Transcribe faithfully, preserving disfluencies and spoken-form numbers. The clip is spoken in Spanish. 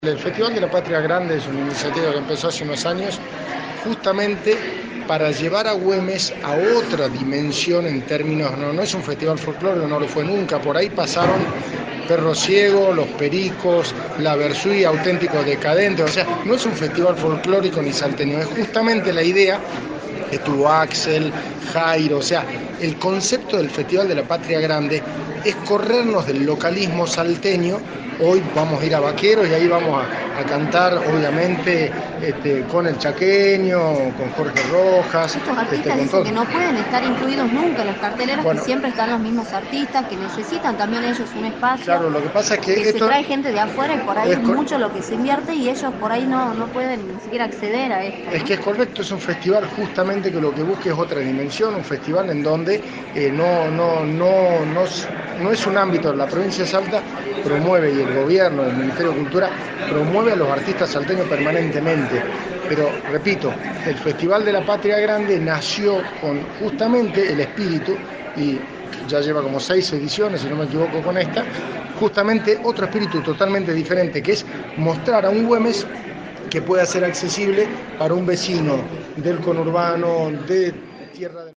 El Festival de la Patria Grande es una iniciativa que empezó hace unos años justamente para llevar a Güemes a otra dimensión en términos, no, no es un festival folclórico, no lo fue nunca, por ahí pasaron Perro Ciego, Los Pericos, La Versuí, Auténticos Decadentes, o sea, no es un festival folclórico ni salteño, es justamente la idea que tuvo Axel, Jairo, o sea, el concepto del Festival de la Patria Grande es corrernos del localismo salteño. Hoy vamos a ir a Vaqueros y ahí vamos a, a cantar, obviamente, este, con el Chaqueño, con Jorge Rojas. Estos artistas este, con dicen todo. que no pueden estar incluidos nunca en las carteleras, Bueno, que siempre están los mismos artistas, que necesitan también ellos un espacio. Claro, lo que pasa es que, que esto se trae gente de afuera y por ahí es es cor- mucho lo que se invierte y ellos por ahí no, no pueden ni siquiera acceder a esto, ¿no? Es que es correcto, es un festival justamente que lo que busca es otra dimensión, un festival en donde eh, no, no, no, no, no es un ámbito, la provincia de Salta promueve, y el gobierno, el Ministerio de Cultura, promueve a los artistas salteños permanentemente. Pero, repito, el Festival de la Patria Grande nació con justamente el espíritu, y ya lleva como seis ediciones, si no me equivoco con esta, justamente otro espíritu totalmente diferente, que es mostrar a un Güemes que pueda ser accesible para un vecino del conurbano, de tierra de...